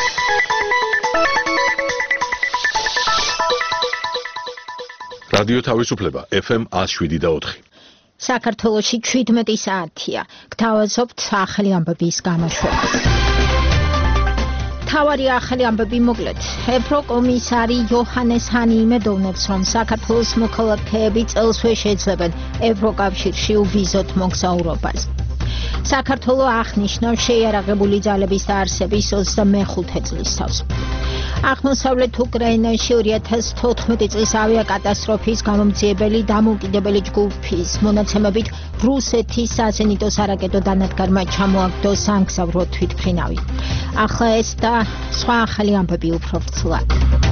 რადიო თავისუფლება FM 107.4. საქართველოში 17 საათია. გთავაზობთ ახალი ამბების გამოშვებას. თავარი ახალი ამბები მოკლედ. ევროკომისარი იოჰანეს ჰანი იმედოვნებს, რომ საქართველოს მოქალაქეები წელსვე შეძლებენ ევროკავშირში უვიზოთ მოგზაურობას. საქართველო აღნიშნავს შეიარაღებული ძალების დაარსების 25 წლის თავს. აღმოსავლეთ უკრაინაში 2014 წლის ავიაკატასტროფის გამომძიებელი დამოუკიდებელი ჯგუფის მონაცემებით რუსეთის საზენიტო სარაკეტო დანადგარმა ჩამოაგდო სამგზავრო თვითმფრინავი. ახლა ეს და სხვა ახალი ამბები უფრო ვრცლად.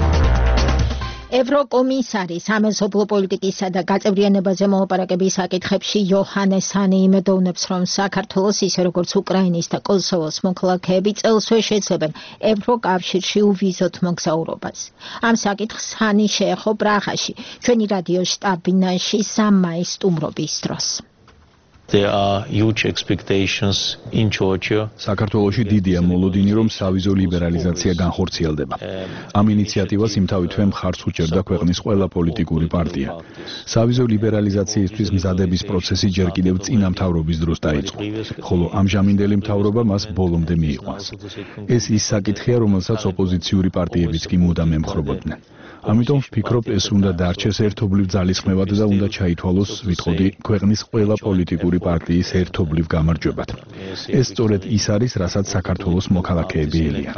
ევროკომისარი სამეზობლო პოლიტიკისა და გაწევრიანებაზე მოლაპარაკების საკითხებში იოჰანეს ჰანი იმედოვნებს, რომ საქართველოს ისე როგორც უკრაინის და კოსოვოს მოქალაქეები წელსვე შეძლებენ ევროკავშირში უვიზოთ მოგზაურობას. ამ საკითხს ჰანი შეეხო პრაღაში, ჩვენი რადიო შტაბ-ბინაში 3 მაის სტუმრობის დროს. There are huge expectations in Georgia. საქართველოში დიდია მოლოდინი, რომ სავიზო ლიბერალიზაცია განხორციელდება. ამ ინიციატივას იმთავითვე მხარს უჭერდა ქვეყნის ყველა პოლიტიკური პარტია. სავიზო ლიბერალიზაციისთვის მზადების პროცესი ჯერ კიდევ წინა მთავრობის დროს დაიწყო, ხოლო ამჟამინდელი მთავრობა მას ბოლომდე მიიყვანს. ეს ის საკითხია, რომელსაც ოპოზიციური პარტიებიც კი მუდამ ემხრობოდნენ. ამიტომ ვფიქრობ, ეს უნდა დარჩეს ერთობლივ ძალისხმევად და უნდა ჩაითვალოს, ვიტყოდი, ქვეყნის ყველა პოლიტიკური პარტიის ერთობლივ გამარჯვებად. ეს სწორედ ის არის, რასაც საქართველოს მოქალაქეები ელიან.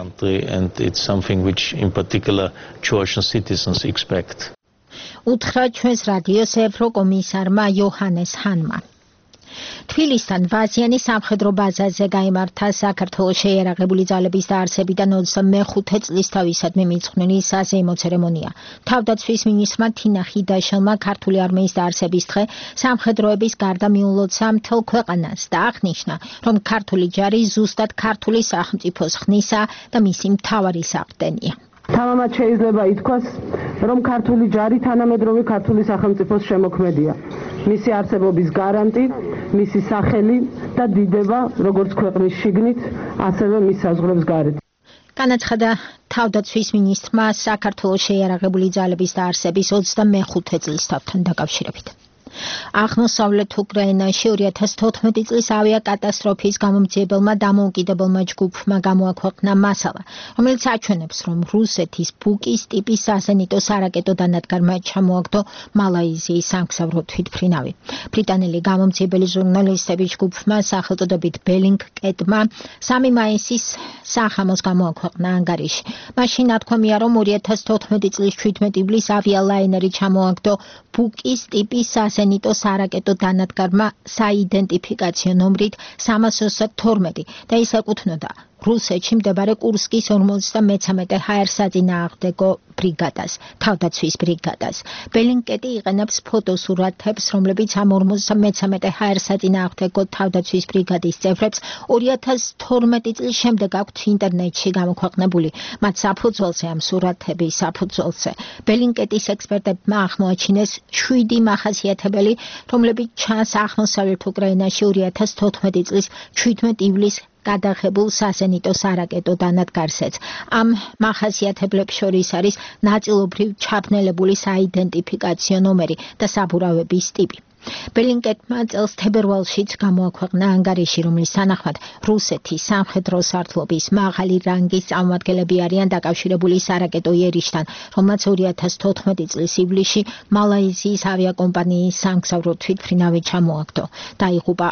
უთხრა ჩვენს რადიოს ევროკომისარმა იოჰანეს ჰანმა. თბილისთან ვაზიანი სამხედრო ბაზაზე გაიმართა საქართველოს შეიარაღებული ძალების დაარსებიდან 25 წლის თავისადმი მიძღვნილი საზეიმო ცერემონია. თავდაცვის მინისტრმა თინა ხიდაშელმა ქართული არმიის დაარსების დღე სამხედროების გარდა მიულოცა მთელ ქვეყანას და აღნიშნა, რომ ქართული ჯარი ზუსტად ქართული სახელმწიფოს ხნისა და მისი მთავარი საყრდენია. თამამად შეიძლება ითქვას, რომ ქართული ჯარი თანამედროვე ქართული სახელმწიფოს შემოქმედია. მისი არსებობის გარანტი, მისი სახელი და დიდება, როგორც ქვეყნის შიგნით, ასევე მის საზღვრებს გარეთ. განაცხადა თავდაცვის მინისტრმა საქართველოს შეიარაღებული ძალების დაარსების 25 წლის თავთან დაკავშირებით. აღმოსავლეთ უკრაინაში 2014 წლის ავიაკატასტროფის გამომძიებელმა დამოუკიდებელმა ჯგუფმა გამოაქვეყნა მასალა, რომელიც აჩვენებს, რომ რუსეთის ბუკის ტიპის საზენიტო სარაკეტო დანადგარმა ჩამოაგდო მალაიზიის სამგზავრო თვითმფრინავი. ბრიტანელი გამომძიებელი ჟურნალისტების ჯგუფმა სახელწოდებით ბელინგკეტმა 3 მაისის სახამოს გამოაქვეყნა ანგარიში. მაშინ ნათქვამია, რომ 2014 წლის 17 ივლისს ავიალაინერი ჩამოაგდო ბუკის ტიპის საზენიტო სარაკეტო დანადგარმა საიდენტიფიკაციო ნომრით 322 და ის ეკუთვნოდა რუსეთში მდებარე კურსკის 53 ჰაერსაწინააღმდეგო ბრიგადას, თავდაცვის ბრიგადას. ბელინგკეტი იყენებს ფოტოსურათებს, რომლებიც ამ 53 ჰაერსაწინააღმდეგო თავდაცვის ბრიგადის წევრებს 2012 წლის შემდეგ აქვთ ინტერნეტში გამოქვეყნებული, მათ საფუძველზე ამ სურათების საფუძველზე. ბელინგკეტის ექსპერტებმა აღმოაჩინეს 7 მახასიათებელი, რომლებიც ჩანს აღმოსავლეთ უკრაინაში 2014 წლის 17 ივლისს გადაღებულ საზენიტო სარაკეტო დანადგარსეც. ამ მახასიათებლებს შორის არის ნაწილობრივ ჩაბნელებული საიდენტიფიკაციო ნომერი და საბურავების ტიპი. ბელინგკეტმა წელს თებერვალშიც გამოაქვეყნა ანგარიში, რომლის თანახმად რუსეთის სამხედრო სარდლობის მაღალი რანგის წარმომადგენლები არიან დაკავშირებული სარაკეტო იერიშთან, რომელმაც 2014 წლის ივლისში მალაიზიის ავიაკომპანიის სამგზავრო თვითმფრინავი ჩამოაგდო. დაიღუპა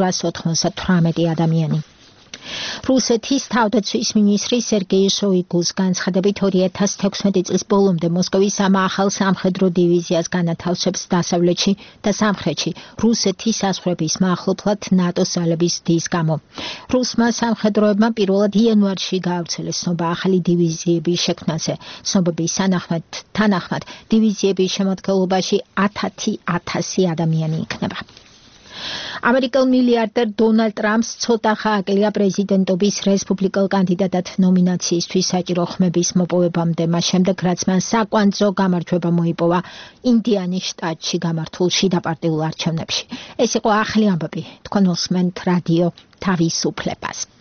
298 ადამიანი. რუსეთის თავდაცვის მინისტრი სერგეი შოიგუს განცხადებით 2016 წლის ბოლომდე მოსკოვის ახალ სამხედრო დივიზიას განათავსებს დასავლეთში და სამხრეთში რუსეთის საზღვრების მახლობლად ნატოს ძალების დის გამო. რუსმა სამხედროებმა პირველად იანვარში გაავრცელეს ცნობა ახალი დივიზიების შექმნაზე. ცნობების თანახმად დივიზიების შემადგენლობაში 1000 ადამიანი იქნება. ამერიკელ მილიარდერ დონალდ ტრამპს ცოტა ხააკლია პრეზიდენტობის რესპუბლიკელ კანდიდატად ნომინაციისთვის საჭირო ხმების მოპოვებამდე, მას შემდეგ რაც მან საკვანძო გამარჯვება მოიპოვა ინდიანის შტატში გამართულ შიდაპარტიულ არჩევნებში. ეს იყო ახალი ამბები. თქვენ უსმენთ რადიო თავისუფლებას.